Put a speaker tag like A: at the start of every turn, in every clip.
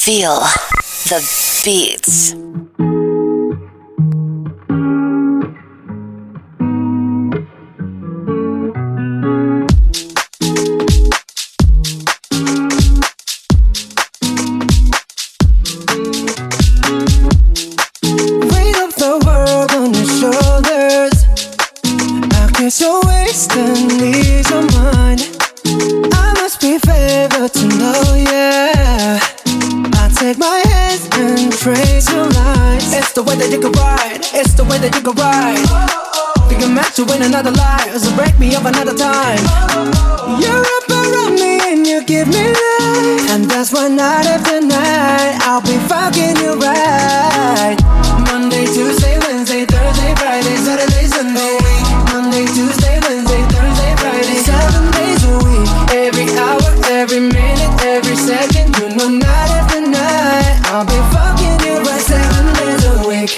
A: Feel the beats.
B: Weight of the world on your shoulders. I guess you're wasting ease your mind. I must be favored to know, yeah. I take my hands and trace your lines. It's the way that you can ride. It's the way that you can ride. Think I'm meant to win another life, so break me up another time. You're up around me and you give me life, and that's why night after night I'll be fucking you right. Monday, Tuesday, Wednesday, Thursday, Friday, Saturday, Sunday. Monday, Tuesday, Wednesday, Thursday, Friday, 7 days a week. Every hour, every minute, every second. You know night after night I'll be fucking you right 7 days a week.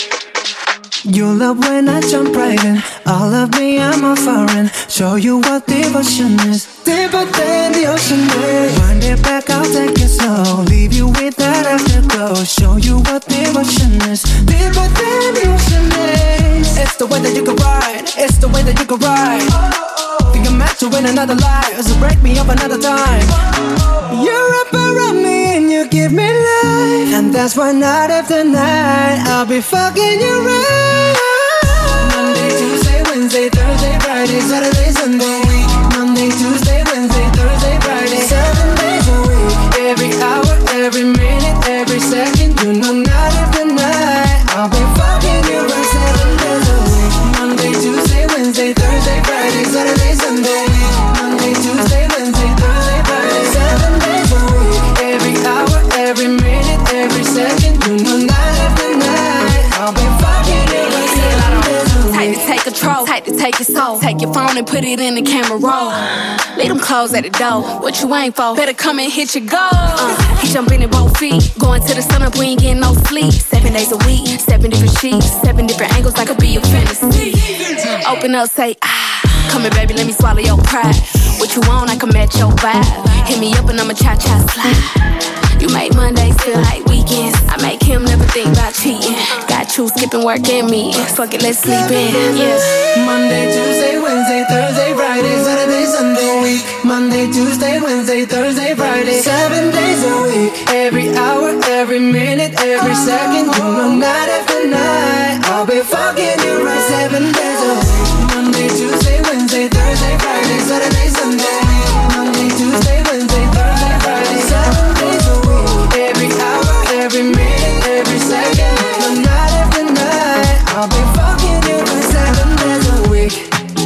B: You love when I jump right in. All of me, I'm a foreign. Show you what devotion is. Deeper than the ocean is. Wind it back, I'll take it slow. Leave you with that afterglow. Show you what devotion is. Deeper than the ocean is. It's the way that you can ride. It's the way that you can ride. Think I'm meant to win another life, so break me up another time. You're up around me and you give me life, and that's why night after night I'll be fucking you right. Monday, Tuesday, Wednesday, Thursday, Friday, Saturday, Sunday. Monday, Tuesday, Wednesday, Thursday, Friday, 7 days a week. Every hour, every minute, every second. You know night after night I'll be fucking you right 7 days a week. Monday, Tuesday, Wednesday, Thursday, Friday, Saturday, Sunday. Monday, Tuesday, Wednesday, Thursday, Friday, 7 days a week. Every hour, every minute, every second. You know night after night I'll be fucking you right 7 days a week.
C: Tight to take control, tight to take your soul. Take your phone and put it in the camera roll. Leave them clothes at the door. What you ain't for? Better come and hit your goal. He jumping in both feet. Going to the sun up, we ain't getting no sleep. 7 days a week, 7 different sheets, 7 different angles, that could be a fantasy. Open up, say ah. Come here, baby, let me swallow your pride. What you want, I can match your vibe. Hit me up and I'ma cha-cha slide. You make Mondays feel like weekends. I make him never think about cheating. Got you skipping work and me. Fuck it, let's sleep in. Yeah.
B: Monday, Tuesday, Wednesday, Thursday, Friday, Saturday, Sunday week. Monday, Tuesday, Wednesday, Thursday, Friday, 7 days a week. Every hour, every minute, every second. You know night after night I'll be fucking you right 7 days a week. Monday, Tuesday, Wednesday, Thursday, Friday, Saturday, Sunday. Monday, Tuesday, Wednesday, Thursday, Friday, 7 days a week. Every hour, every minute, every second. You know night after night I'll be fucking you right 7 days a week.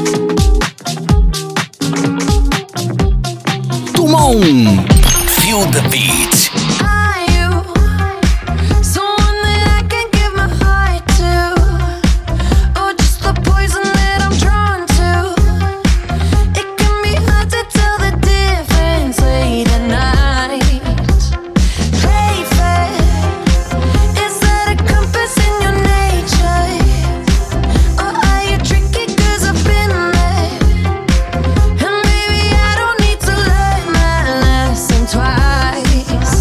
A: Tout le monde, feel the beat.
D: Are you someone that I can give my heart to, or just the poison that I'm drawn to? It can be hard to tell the difference late at night. Play fair, is that a compass in your nature, or are you tricky 'cause I've been there? And maybe I don't need to learn my lesson twice.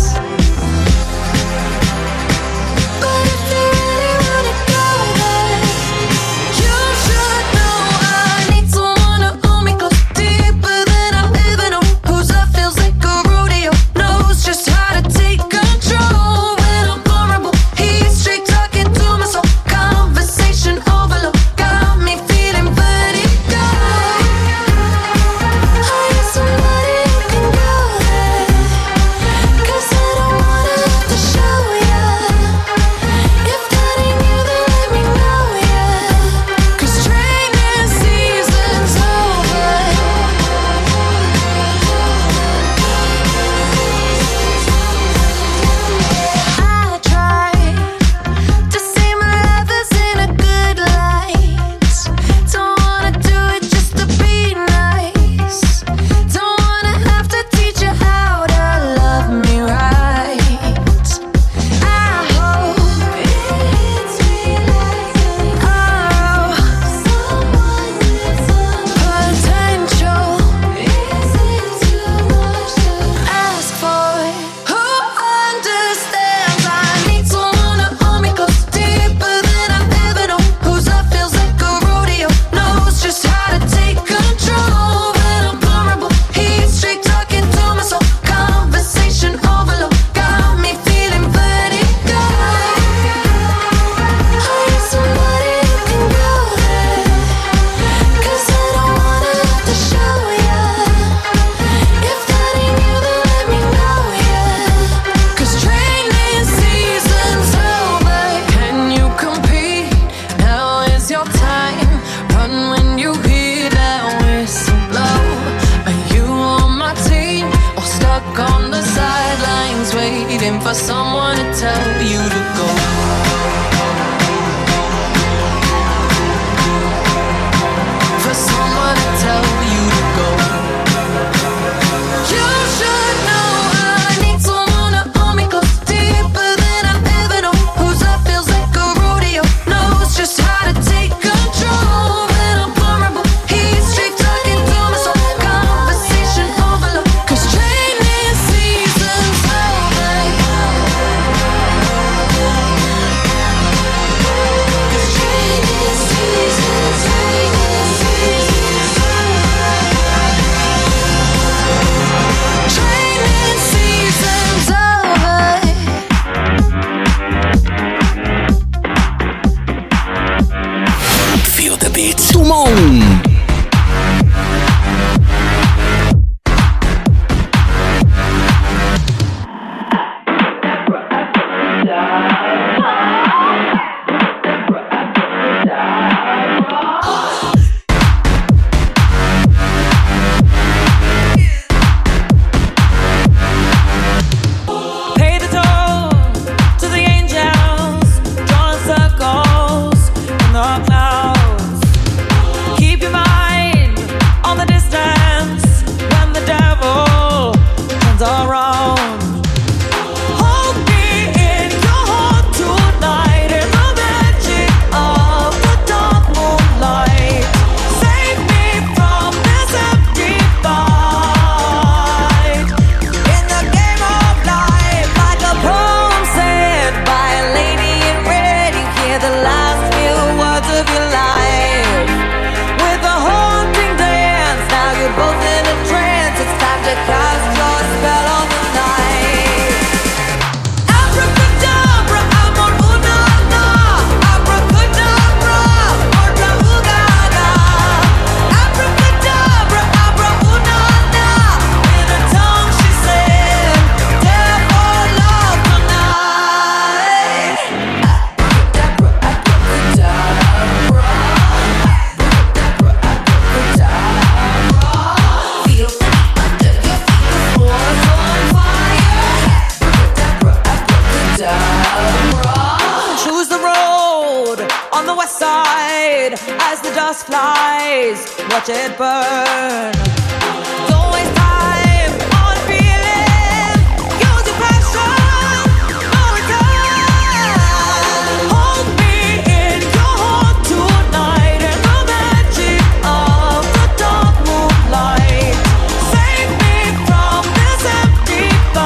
D: looking for someone to tell you to go. For someone to tell you to go. You should know I need someone to hold me close, deeper than I've ever known. Whose love feels like a rodeo, knows just how to take control. When I'm vulnerable, he's straight talking to my soul. Conversation overload, 'cause training season's over. 'Cause training season's
A: Feel the beat. Tout le monde.
E: Pay the toll to the angels, drawing circles in the clouds. Keep your mind on the distance when the devil turns around. Hold me in your heart tonight in the magic of the dark moonlight. Save me from this empty fight. In the game of life, like a poem said by a lady in red, you hear the last few words of your life. With a haunting dance, now you're both in a trance. It's time to cast your spell on the night. Abracadabra, amor, una, na. Abracadabra, orta, ugaga. Abracadabra, abra, una, na. In her tongue she said, "Death or love tonight." Abracadabra, abracadabra. Feel under your feet, the floor's on fire. Abracadabra. Choose the road on the west side as the dust flies. Watch it burn. Don't waste time on feeling. Use your passion. No return. Hold me in your heart tonight in the magic of the dark moonlight. Save me from this empty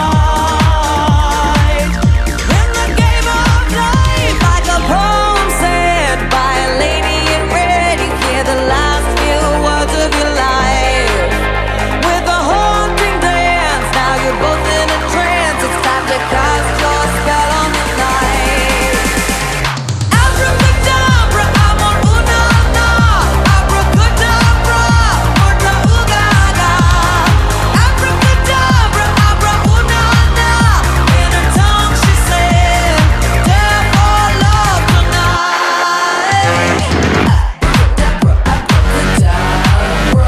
E: fight. In the game of life, like a poem said by a lady in red, you hear the last few words of your life. With a haunting dance, now you're both in a trance. It's time to cast your spell on the night. Abracadabra, amor, una, na. Abracadabra, orta, ugaga. Abracadabra, abra, una, na. In her tongue she said, "Death or love tonight." Abracadabra, abracadabra.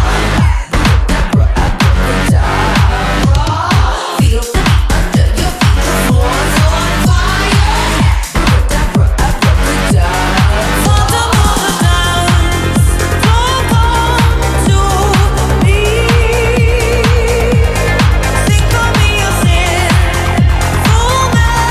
E: Abracadabra. Feel under your feet, the floor's on fire. Abracadabra, abracadabra. For the water dance, don't come to me. Sing for me your sin, full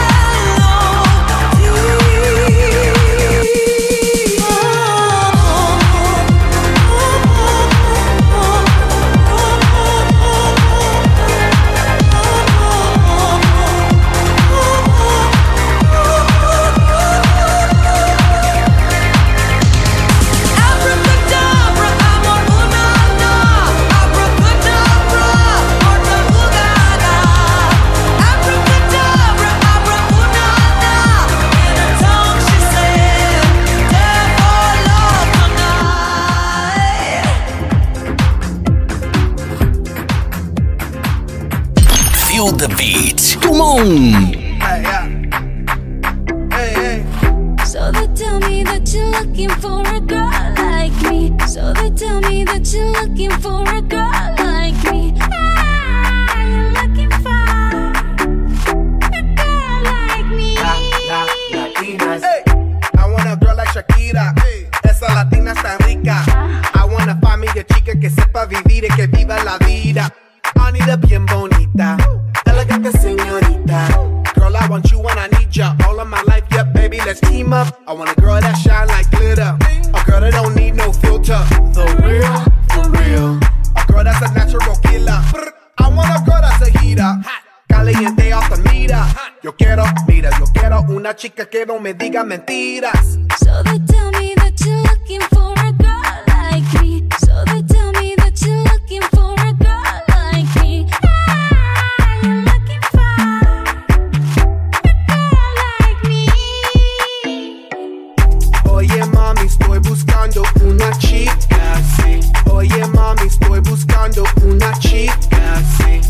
E: Abracadabra, amor, una, na. Abracadabra, orta, ugaga. Abracadabra, abra, una, na. In her tongue she said, "Death or love tonight."
A: Feel the beat. Tout le monde.
C: So they tell me that you're looking for a girl like me. So they tell me that you're looking for a girl like me. Ah, you're looking for
F: vida bien bonita, elegante señorita. Girl, I want you and I need ya all of my life, yeah, baby, let's team up. I want a girl that shine like glitter, a girl that don't need no filter. The real, for real. A girl that's a natural killer. I want a girl that's a heater, caliente off the meter. Yo quiero una chica que no me diga mentiras.
D: So they tell me that you're looking for a girl like me. So they tell me that you're looking for a girl like me. You're looking for a girl like me.
F: Oye mami, estoy buscando una chica, sí. Oye mami, estoy buscando una chica, sí.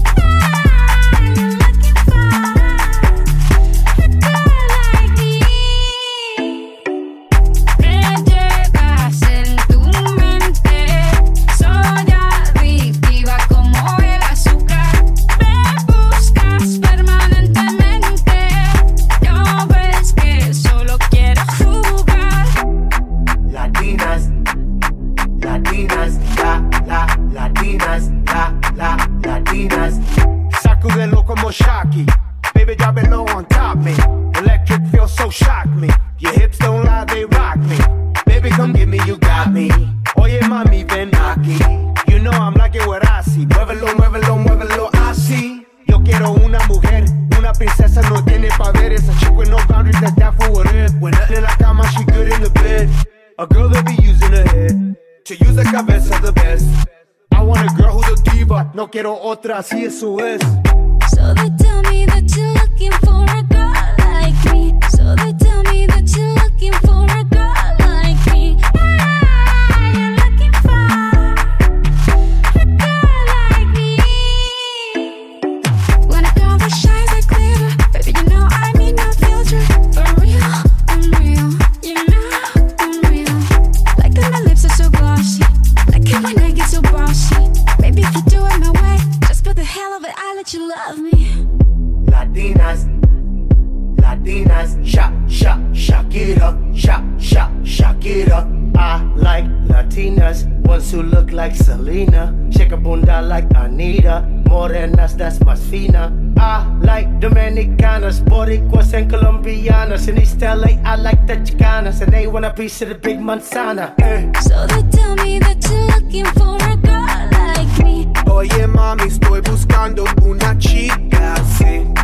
F: Sacudelo como Shocky, baby, drop it low on top me. Electric feels so shock me. Your hips don't lie, they rock me. Baby, come get me, you got me. Oye mami, ven aquí. You know I'm liking what I see. Muévelo, muévelo, muévelo así. Yo quiero una mujer, una princesa, no tiene poderes. A chick with no boundaries, that's down for what it is. When nothing in la cama, she good in the bed. A girl that be using her head to use the cabeza the best. I want a girl who's a diva, no quiero otra, así eso es.
D: So they tell me that you're looking for a girl like me. So they tell me that you're looking for a girl like me. You're looking for a girl like me. Want a girl that shines like glitter, baby, you know I need no filter. For real, I'm real, you know I'm real. Like that my lips are so glossy, like it when I get so bossy. Baby, if you do it my way, just for the hell of it, I'll let you love me.
F: Latinas, Latinas, shock it up, shock it up. I like Latinas, ones who look like Selena, shake a bunda like Anita, morenas that's más fina. I like Dominicanas, Boricuas and Colombianas. In East LA, I like the Chicanas, and they want a piece of the big manzana.
D: So they tell me that you're looking for a girl like me.
F: Oye mami, estoy buscando una chica, sí.